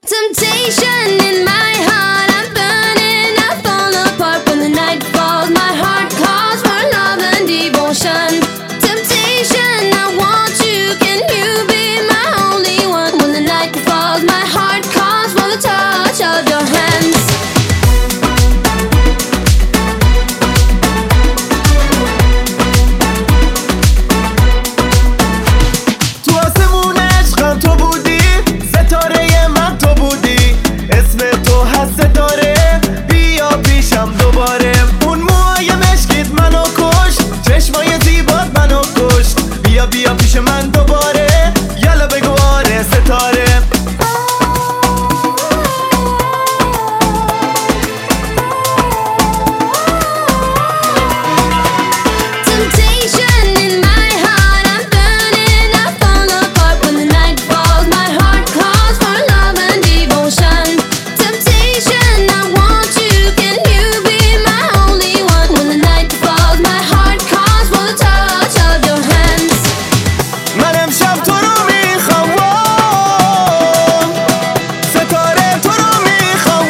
Temptation in my heart, I'm burning, I fall apart when the night falls. My heart calls for love and devotion. Temptation, I want you, can you be my only one? When the night falls, my heart calls for the touch of your hands. تو آسمون عشقم تو بودی، ستاره من تو بودی، اسم تو هست ستاره، بیا پیشم دوباره. اون موهای مشکیت منو کشت، چشمای زیبات منو کشت، بیا بیا پیش من دوباره، یالا بگو آره ستاره. Temptation in my heart, I'm burning, I fall apart when the night falls. My heart calls for love and devotion. Temptation, I want you, can you be my only one? When the night falls, my heart calls for the touch of your hands. من امشب تو رو میخوام، ستاره تو رو میخوام.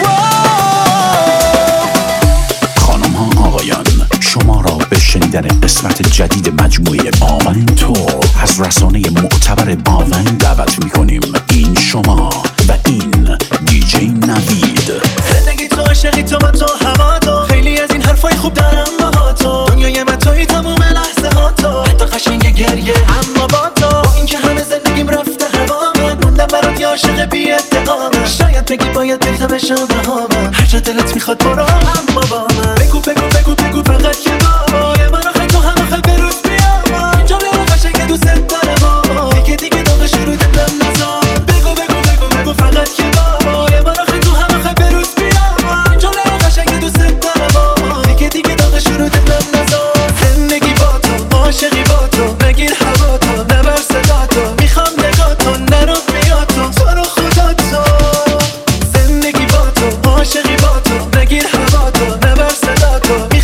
خانم ها آقایان، شما را به شنیدن قسمت جدید مجموعه باون تور از رسانه معتبر باون دعوت میکنیم. این شما و این دیجی نوید. زندگی تو عاشقی تو من تو هوا تو، خیلی از این حرفای خوب دارم با تو، دنیای من توی تموم لحظه ها تو، حتی قشنگ گریه اما با تو، با این که همه زندگیم رفته هوا من موندم برات یه عاشق بی انتقامم. شاید بگی باید بریزم بشم رهامم، هر جا دلت میخواد برو اما با من بگو بگو بگو بگو فقط که با یه من آخه تو هم آخه بروز بیا اینجا بیارو قشنگ دوست دارم دیگه دیگه داغ شروع دلم نزار. بگو بگو بگو بگو فقط که با یه من آخه تو هم آخه بروز بیا اینجا بیارو قشنگ دوست دارم دیگه دیگه داغ شروع دلم نزار. زندگی با تو عاشقی با تو، نگیر هوا تو نبر صدا تو، میخوام نگاه تو نرو بیا تو رو خدا تو. زندگی با تو عاشقی با تو، نگیر هوا تو نبر صدا تو،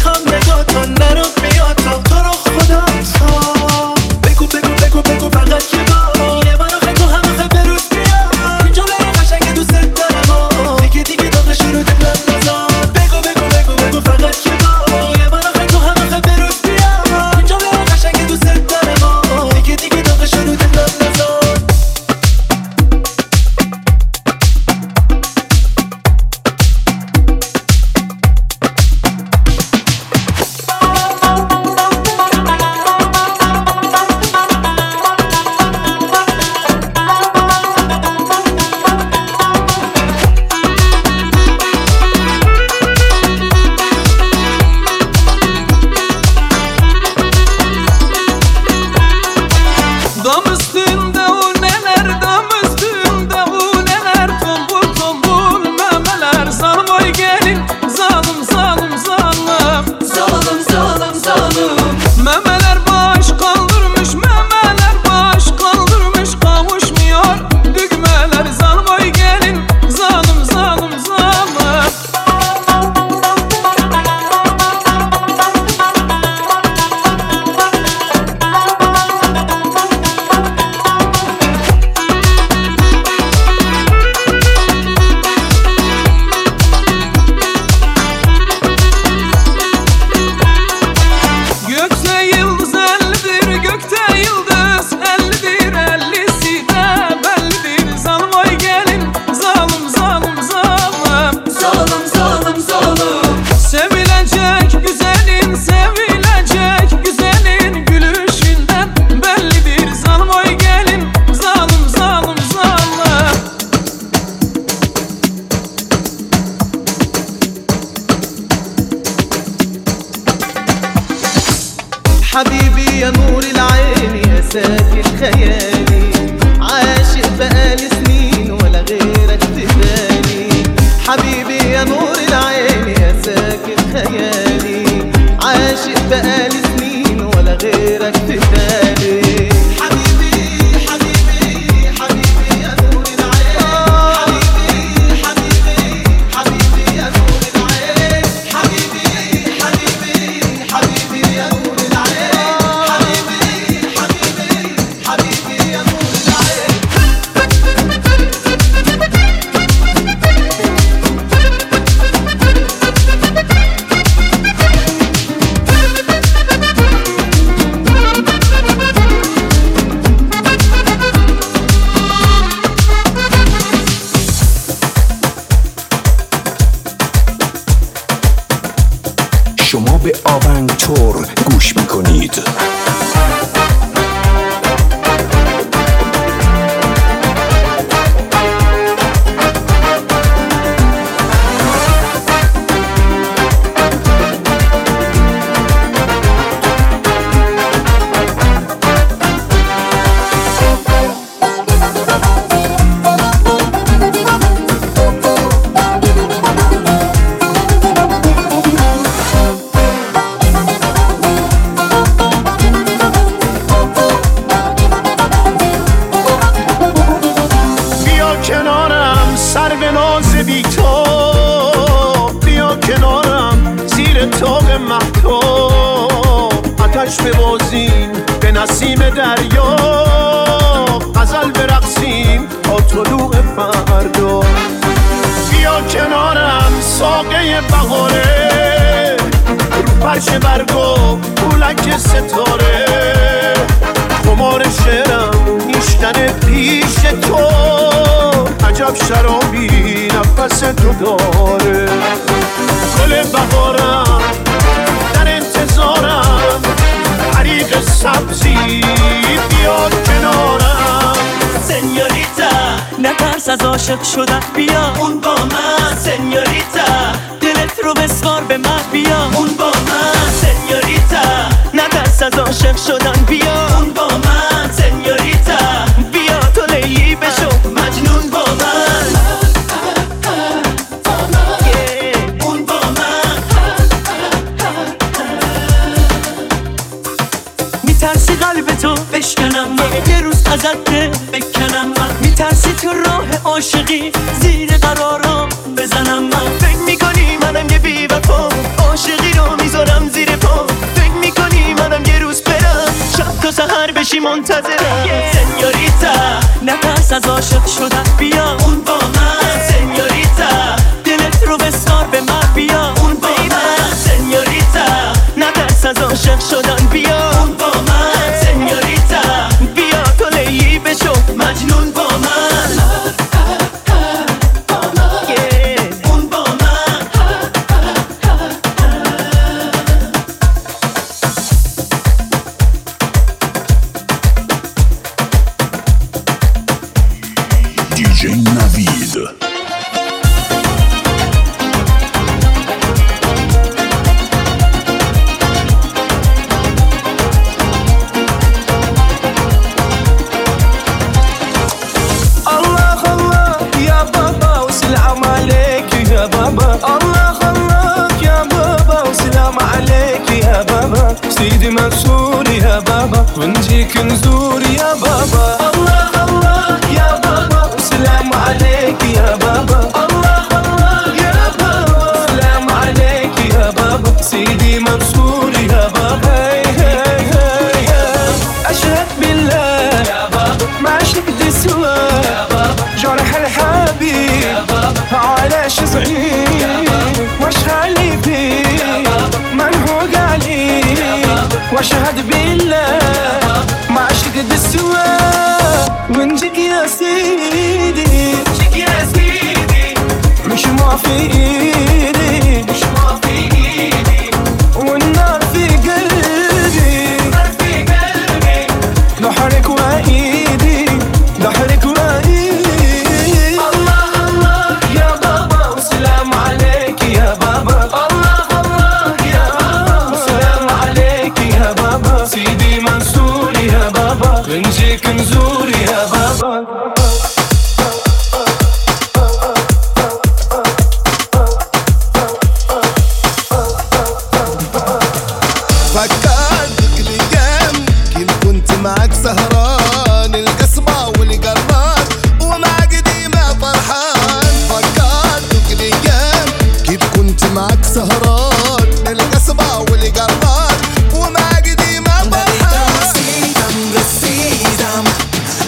به آونگ تور گوش میکنید. ببازیم به نسیم دریا، غزل برقصیم تا طلوع فردا. بیا کنارم ساقه بهاره، رو فرش برگا پولک ستاره، خمار شعرم نیشتن پیش تو، عجب شرابی نفس تو داره. گل بهارم در انتظارم، حریق سبزی بیا کنارم. سنیوریتا نترس از عاشق شدن، بیا اون با من. سنیوریتا دلت رو بسپار به من، بیا اون با من. سنیوریتا نترس از عاشق شدن، بیا اون با من. سنیوریتا بیا تو لیلی بشو مجنون با من. اون با من. میترسی قلب تو بشکنم من، یه روز ازت بکنم من. میترسی تو راه عاشقی زیر قرارم بزنم من. فکر میکنی منم یه بی وفا، عاشقی رو میذارم زیر پا. فکر میکنی منم یه روز برم شب تا سحر بشی منتظرم. سنیوریتا نترس از عاشق شدن، بیا اون با من. سنیوریتا دلت رو بسار به من، بیا اون با من. سنیوریتا نترس از عاشق شدن، بیا اون با من. سنیوریتا بیا تو لیلی بشو مجنون با من. اون با من. دیجی نوید. سيدي منصور يا بابا ونجيك نزور يا بابا. الله الله يا بابا وسلام عليك يا بابا. الله الله يا بابا سلام عليك يا بابا. سيدي منصور يا بابا. هي هي هي أشهد بالله يا بابا ما شفت سوى يا بابا. جرح الحبيب يا بابا علاش زعيم واش غالي فيه منهوق عليه. واشهد بالله ما عشقت السوا ونجيك يا سيدي. نجيك يا سيدي مش ما في ايدي، مش ما في ايدي. والنار في قلبي، النار في قلبي. ضحرك وايدي، ضحرك وايدي. الله الله يا بابا وسلام عليك يا بابا. الله الله يا بابا وسلام عليك يا بابا. سيدي منصور يا بابا نجيك نزور يا بابا. فكرتك الايام كيف كنت معك سهران، القصبة والقرار ومعك ديما فرحان. فكرتك الايام كيف كنت معك سهران، القصبة والقرار ومعك ديما فرحان.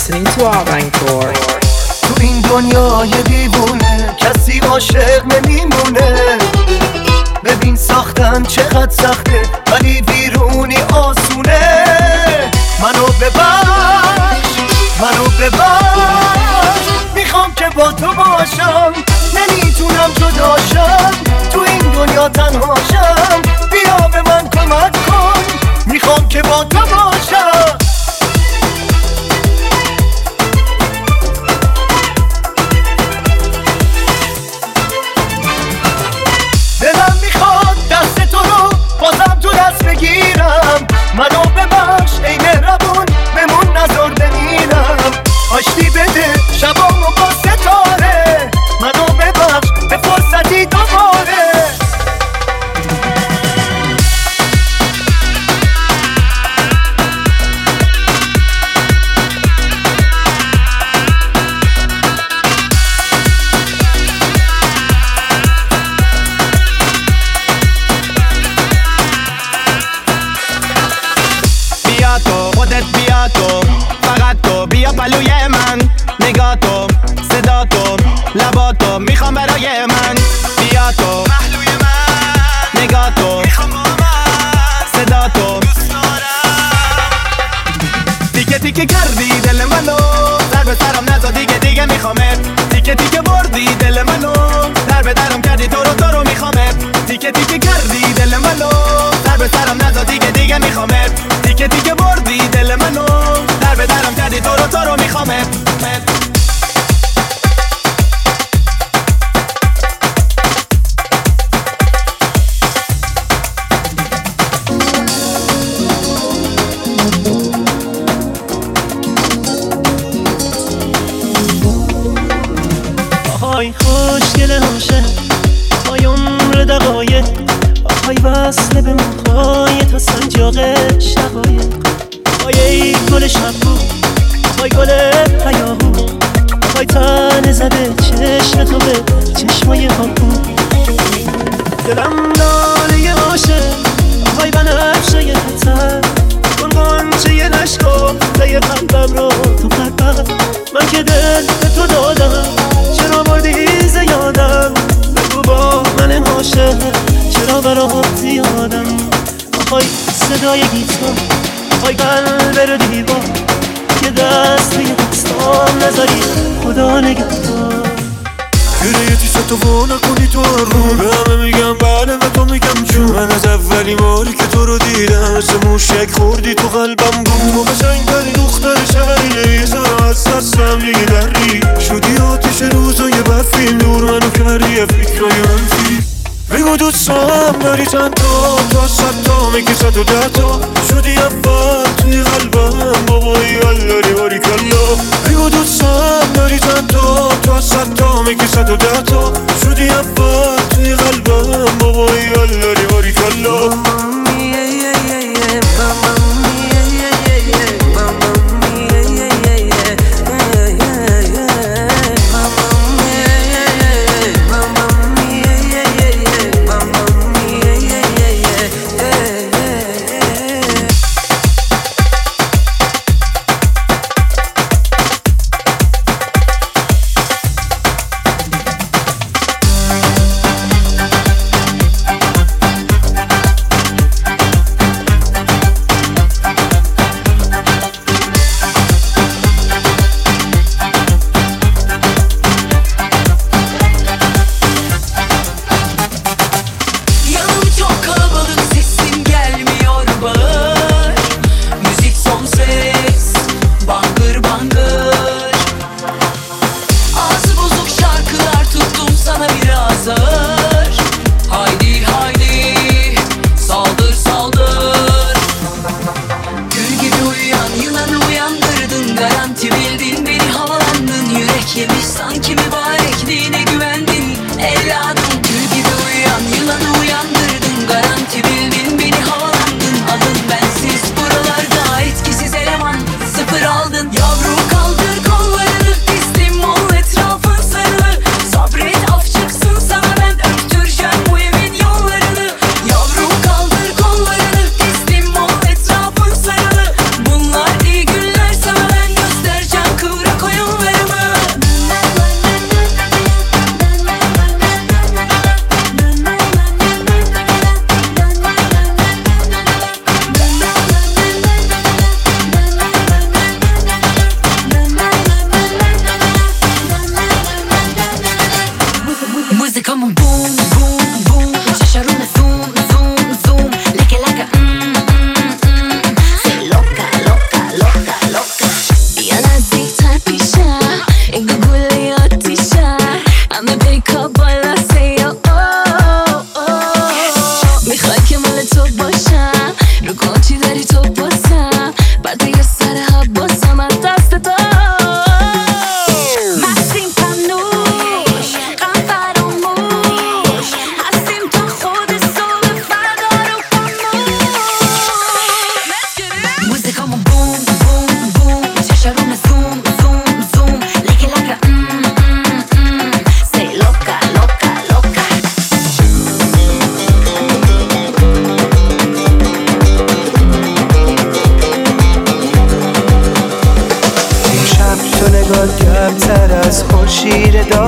listening to Avantour. تو این دنیای دیوونه کسی عاشق نمیمونه. ببین ساختن چقدر سخته ولی بیرونی آسونه. منو ببخش میخوام که با تو باشم، نمیتونم جداشم، تو این دنیا تنهاشم. بیا به من کمک کن، میخوام که با تو باشم. دلم میخواد دست تو رو بازم تو دست بگیرم. منو ببخش ای مهربون، بمون نظر بمیرم. آشتی بده شبامو با ستاره، منو ببخش به فرصتی دوباره. بیا تو خودت، بیا تو فقط تو، بیا پلوی من. نگاه تو، صدا تو، لبا تو میخوام برای من. بیا تو پهلوی من، نگاه تو میخوام با من. صدا تو دوست دارم. تیکه تیکه کردی دل منو، سر به سرم نزا دیگه میخوامت. تیکه تیکه بردی دل منو، در به درم کردی تو رو میخوامت. تیکه تیکه کردی دل منو، سر به سرم نزا دیگه میخوامت. تیکه تیکه بردی دل منو، در به درم کردی تو رو میخوامت. آهای خوشگل هاشه، آهای عمر دقایق، آهای وصله به موهای تا سنجاق شقایق. آهای ای گل شبو، آهای گل هیاهو، آهای تن زده چشم تو به چشمای هاپو. دلم لاله عاشق، آهای بنفشه خطر، کن غنچه نشکافته قلبم رو تو قلبم. من که دل به تو دادم، چرا بردی زیادم؟ بگو با من عاشق چرا برات یادم؟ آهای صدای گیتار، آهای قلب رو دیوار، یه دست روی دستام نذاری خدا نگهدار. یه تیسه تو و نکنی تو رو، به همه میگم بله و تو میگم چون. من از اولین باری که تو رو دیدم مثل موشک خوردی تو قلبم بود. تو قشنگترین دختر شهری، یه سر از دستم دیگه دری شدی. آتیش روزای برفین دور منو کردی یه فکرای منفی. بگو دوستم داری چند تا 100 تا میگی 110 تا شدی اول توی قلبم. بابایی الاری باری کلا. بگو دوستم داری چند تا 100 تا میگی 110 تا شدی اول توی قلبم. بابایی الاری باری کلا.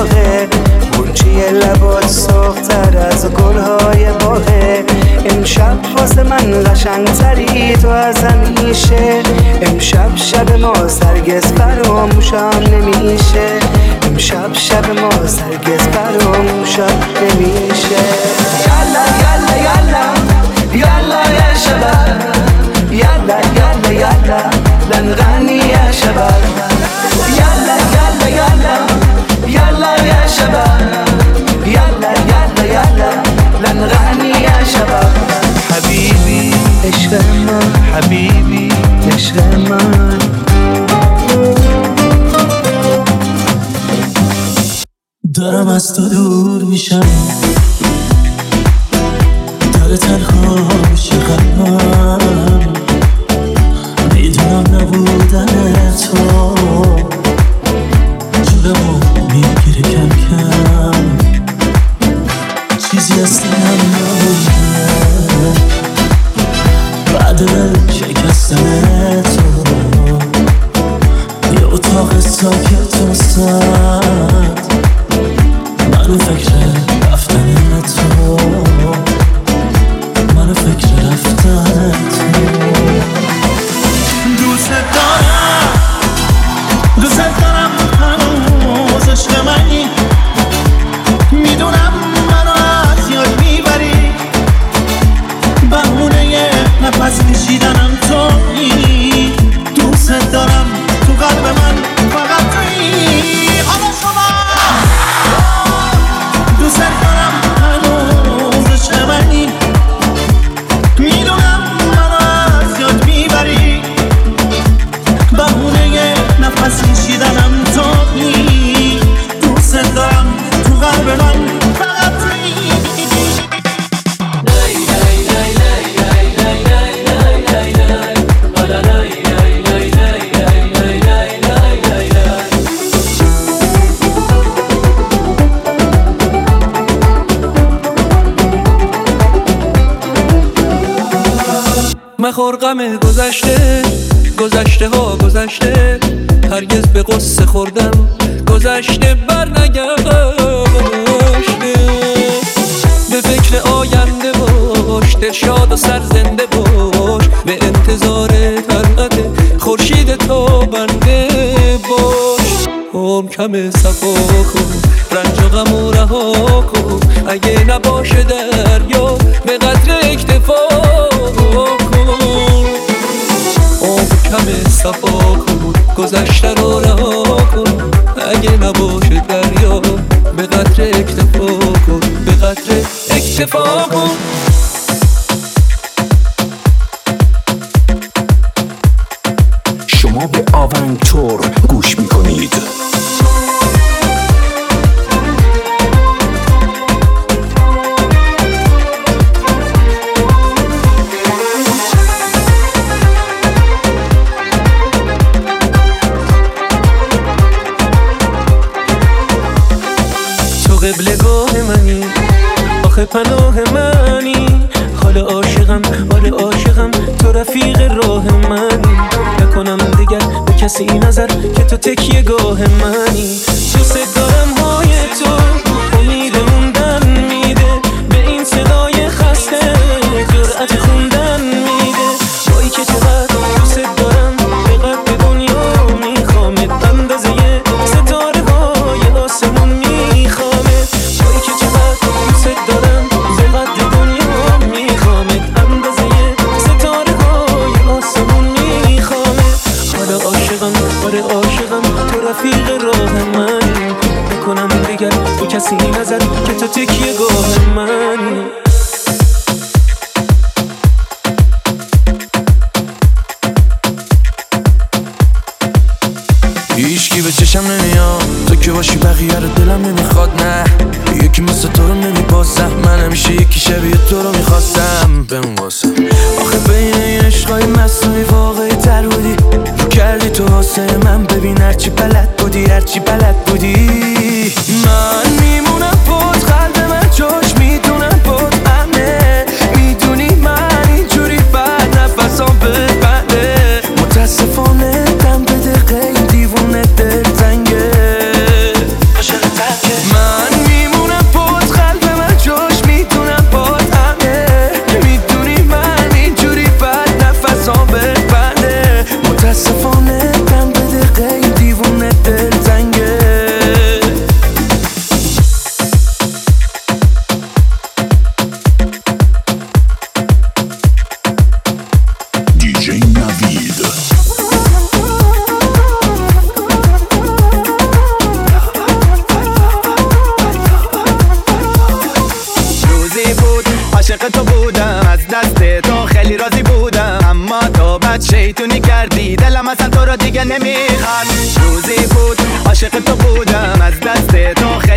ماهه، گلچه لبات سرختر از گلهای باغه. امشب واسه من قشنگتری تو از همیشه، امشب شب ما هرگز فراموشم نمیشه، امشب شب ما هرگز فراموشم نمیشه. یالا یالا یالا یالا یا شباب، یالا یالا یالا لنغني يا شباب، يلا يلا يلا يلا يا شباب، يلا يلا يلا لنغني يا شباب. حبيبي عشق من، حبيبي عشق من. دارم از تو دور میشم، داره تنها میشه قلبم، میدونم نبودن تو جونمو میگیره کم کم، چیزی اصلا نمونده بعد شکستن تو. یه اتاق ساکت و سرد، منو فکر رفتن تو، منو فکر رفتن تو. دوست دارم هنوز عشق منی، میدونم منو از یاد میبری، بهونه نفس کشیدنم تویی. دوست دارم تو قلب من فقط تویی. حالا شما دوست دارم هنوز عشق منی، میدونم منو از یاد میبری، بهونه نفس کشیدنم تویی. دوست دارم تو قلب من فقط تویی. مخور غم گذشته، گذشته ها گذشته، هرگز به قصه خوردن گذشته بر نگشته. به فکر آینده باش، دلشاد و سرزنده باش، به انتظار طلعت خورشید تابنده باش. عمر کم صفا کن، رنج و غم و رها کن، اگه نباشه دریا به قدر اکتفا کن. عمر کم صفا کن، گذشته رو رها کن، اگه نباشه دریا به قدر اکتفا کن، به قدر اکتفا کن. شما به آونگ تور گوش میکنید. قبلگاه منی، آخه پناه منی، حال عاشقم، حال عاشقم، تو رفیق راه منی. نکنم دیگر به کسی نظر که تو تکیه گاه منی. دوست دارم های تو امید موندن میده، به این صدای خسته جرأت خوندن میده. وای که چقدر دوست دارم، به قد دنیا میخوامت، اندازه ستاره های آسمون میخوامت. وای که چقدر دوست دارم، به قد دنیا میخوامت، اندازه ستاره های آسمون میخوامت. حالا عاشقم، آره عاشقم، تو رفیق راه منی. نکنم دیگر به کسی نظر که تو تکیه گاه منی. هیچکی به چشم نمیاد، تو که باشی بقیه رو دلم نمیخواد. نه یکی مثل تو رو نمیپاسم، من همیشه یکی شبیه تو رو میخواستم. بمون واسم آخه بین این عشقای مصنوعی واقعی تر بودی، رو کردی تو واسه من. ببین هرچی بلد بودی، هرچی بلد بودی، من میمونم بود. قلب من جاش میدونم بود امنه، میدونی من اینجوری بعد نفسام ببنده. متاسفانه دم به دقیقه دیوونه دل تنگه، عاشق تنگه. دلم اصلا تو رو دیگه نمیخواد. روزی بود عاشق تو بودم، از دست تو